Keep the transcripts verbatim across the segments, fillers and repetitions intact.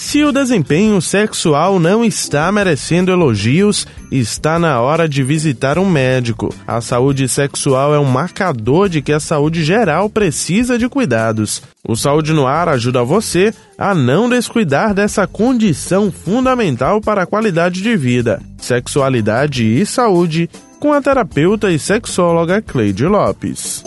Se o desempenho sexual não está merecendo elogios, está na hora de visitar um médico. A saúde sexual é um marcador de que a saúde geral precisa de cuidados. O Saúde no Ar ajuda você a não descuidar dessa condição fundamental para a qualidade de vida, sexualidade e saúde, com a terapeuta e sexóloga Cleide Lopes.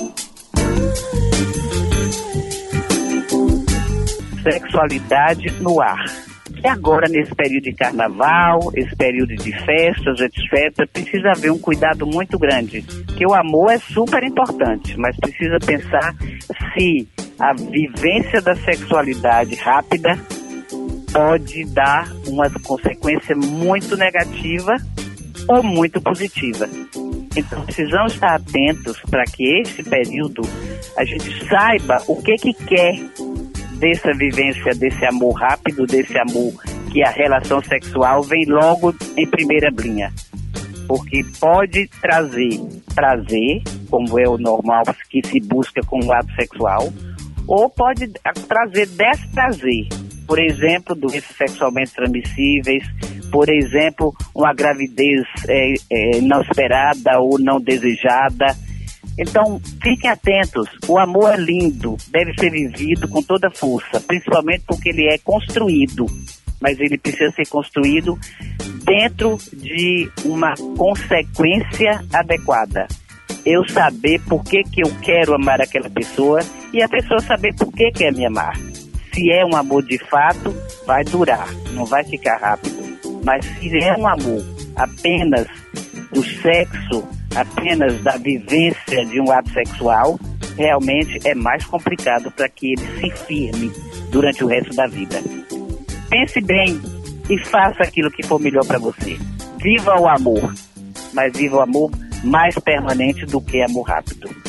Sexualidade no ar. E agora, nesse período de carnaval, esse período de festas, etcétera, precisa haver um cuidado muito grande. Porque o amor é super importante, mas precisa pensar se a vivência da sexualidade rápida pode dar uma consequência muito negativa ou muito positiva. Então, precisamos estar atentos para que esse período a gente saiba o que que quer dessa vivência, desse amor rápido, desse amor que a relação sexual vem logo em primeira linha. Porque pode trazer prazer, como é o normal que se busca com o ato sexual, ou pode trazer desprazer. Por exemplo, doenças sexualmente transmissíveis, por exemplo, uma gravidez é, é, não esperada ou não desejada. Então, fiquem atentos, o amor é lindo, deve ser vivido com toda força, principalmente porque ele é construído, mas ele precisa ser construído dentro de uma consequência adequada. Eu saber por que que eu quero amar aquela pessoa e a pessoa saber por que quer me amar. Se é um amor de fato, vai durar, não vai ficar rápido. Mas se é um amor apenas do sexo, apenas da vivência de um ato sexual, realmente é mais complicado para que ele se firme durante o resto da vida. Pense bem e faça aquilo que for melhor para você. Viva o amor, mas viva o amor mais permanente do que amor rápido.